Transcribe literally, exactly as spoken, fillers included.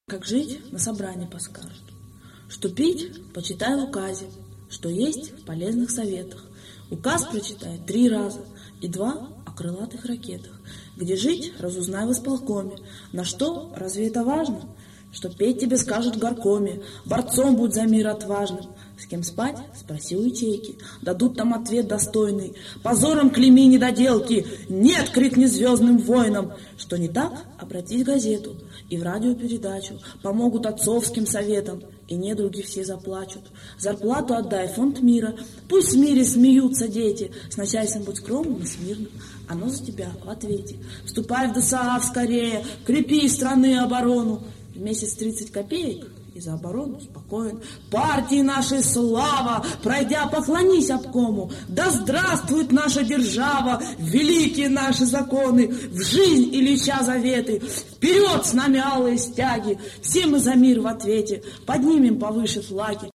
Как жить, на собрании подскажут. Что пить, почитай в указе, что есть в полезных советах. Указ прочитай три раза и два о крылатых ракетах. Где жить, разузнай в исполкоме. На что, разве это важно? Что петь тебе скажут в горкоме. Борцом будь за мир отважным. С кем спать? Спроси у ячейки. Дадут там ответ достойный. Позором клейми недоделки. Нет, крикни звездным воинам. Что не так? Обратись в газету и в радиопередачу. Помогут отцовским советам, и недруги все заплачут. Зарплату отдай в фонд мира. Пусть в мире смеются дети. С начальством будь скромным и смирным. Оно за тебя в ответе. Вступай в ДСААФ скорее. Крепи страны оборону. В месяц тридцать копеек и за оборону спокоен. Партии нашей слава, пройдя, поклонись обкому. Да здравствует наша держава, великие наши законы, в жизнь Ильича заветы. Вперед с нами алые стяги, все мы за мир в ответе, поднимем повыше флаги.